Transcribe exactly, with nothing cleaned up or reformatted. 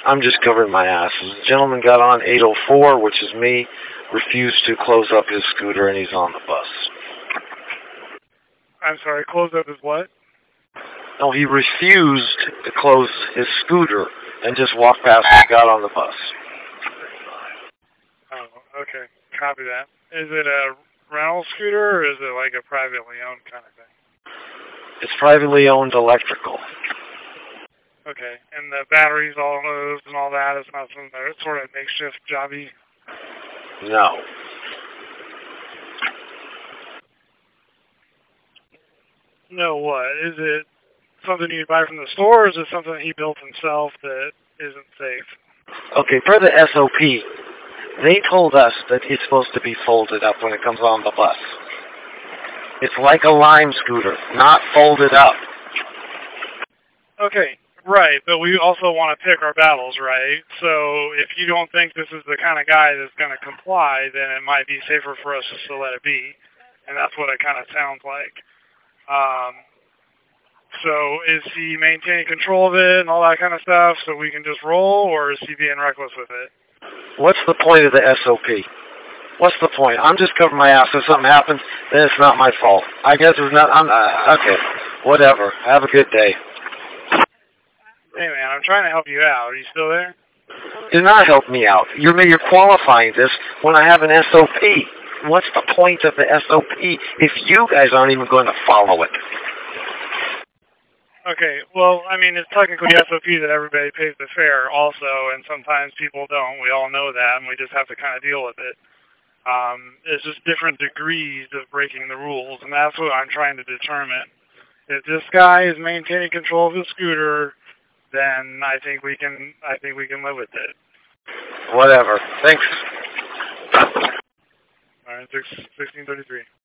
I'm just covering my ass. The gentleman got on eight oh four, which is me, refused to close up his scooter, and he's on the bus. I'm sorry, close up his what? No, he refused to close his scooter and just walked past and got on the bus. Oh, okay. Copy that. Is it a rental scooter, or is it like a privately owned kind of thing? It's privately owned electrical. Okay, and the batteries all moved and all that. It's not some sort of makeshift jobby? No. No, what? Is it something you buy from the store, or is it something he built himself that isn't safe? Okay, per the S O P, they told us that it's supposed to be folded up when it comes on the bus. It's like a Lime scooter, not folded up. Okay, right, but we also want to pick our battles, right? So if you don't think this is the kind of guy that's going to comply, then it might be safer for us just to let it be. And that's what it kind of sounds like. Um, so is he maintaining control of it and all that kind of stuff so we can just roll, or is he being reckless with it? What's the point of the S O P? What's the point? I'm just covering my ass. If something happens, then it's not my fault. I guess it's not. I'm uh, okay. Whatever. Have a good day. Hey man, I'm trying to help you out. Are you still there? Do not help me out. You're you're qualifying this when I have an S O P. What's the point of the S O P if you guys aren't even going to follow it? Okay, well, I mean, it's technically S O P that everybody pays the fare also, and sometimes people don't. We all know that, and we just have to kind of deal with it. Um, it's just different degrees of breaking the rules, and that's what I'm trying to determine. If this guy is maintaining control of the scooter, then I think we can. I think we can live with it. Whatever. Thanks. All right, sixteen thirty-three.